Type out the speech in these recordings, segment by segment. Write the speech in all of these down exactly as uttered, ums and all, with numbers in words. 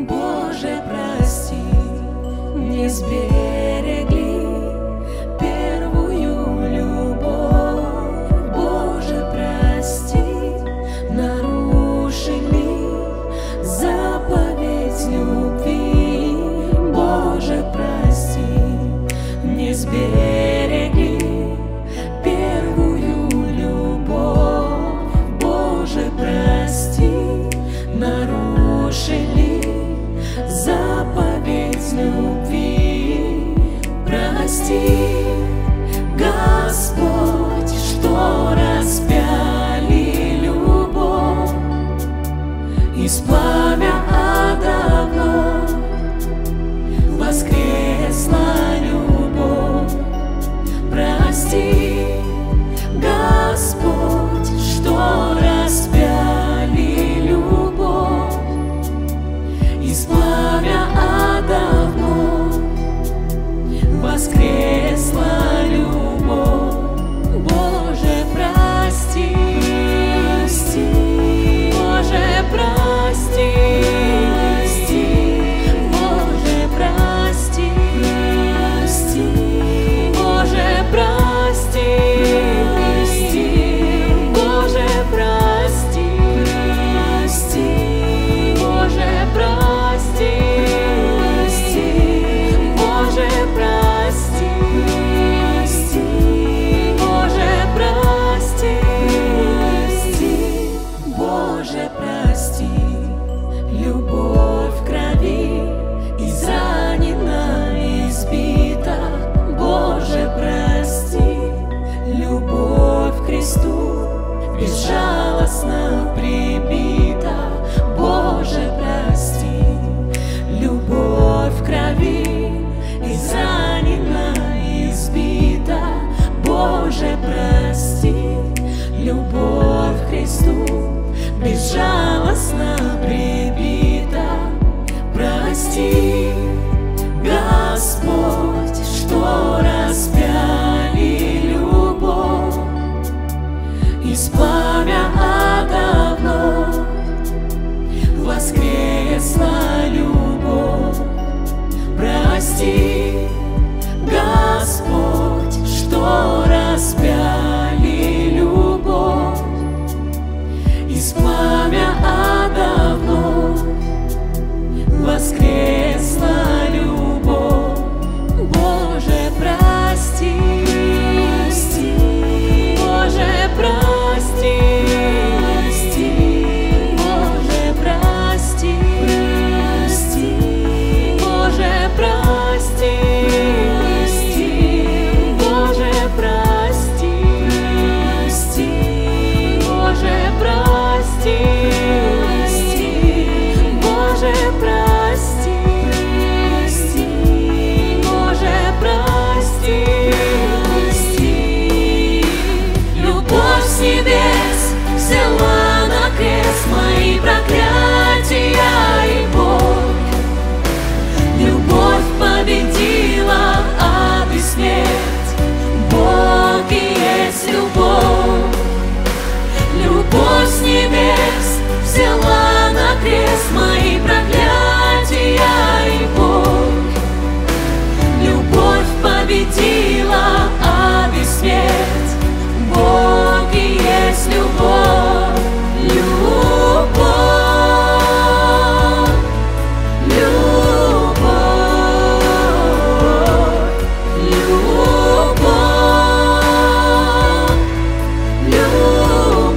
Боже, прости, не сберегли первую любовь. Боже, прости, нарушили заповедь любви. Боже, прости, не сберегли первую любовь. Боже, прости, нарушили заповедь любви. Прости, Господь, что распяли любовь, из пламя ада вновь воскресла любовь. Прости, Господь, что распяли любовь, из пламя ада вновь воскресла любовь. Боже, прости, Боже, прости, Боже, прости, Боже, прости, Боже, прости, Боже, прости, Боже, прости, Боже, прости, Боже, прости, любовь в крови изранена, избита. Боже, прости, любовь к кресту безжалостно прибита. Боже, прости, любовь в крови изранена, избита. Боже, прости, любовь к кресту безжалостно прибита. Прости, Господь, что распяли любовь, из пламя ада вновь воскресла любовь. Прости, Господь, что распяли любовь, из пламя ада вновь воскресла любовь. Боже, прости, Боже, прости, Боже, прости, Боже, прости, Боже, прости, Боже, прости, Боже, прости, Боже, прости. Любовь с небес взяла на крест мои проклятия и боль. Любовь победила ад и смерть. Бог и есть любовь. Любовь с небес взяла на крест мои проклятия и боль. Любовь победила ад и смерть. Бог и есть любовь. Любовь, любовь, любовь, любовь,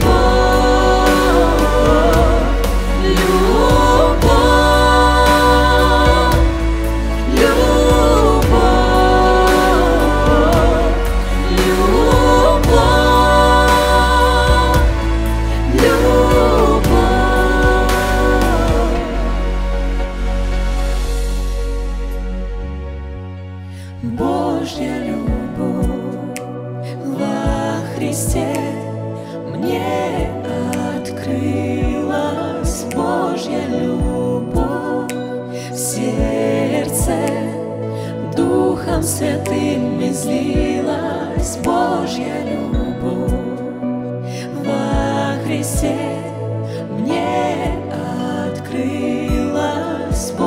Божья любовь во Христе мне открылась. Божья любовь в сердце Духом Святым излилась. Божья любовь во Христе мне открылась.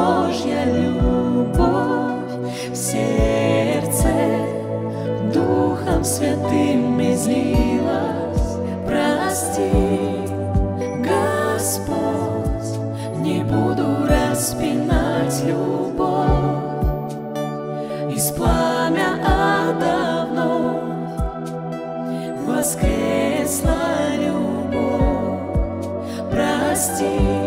Святым излилась. Прости, Господь, не буду распинать любовь. Из пламя ада вновь воскресла любовь. Прости,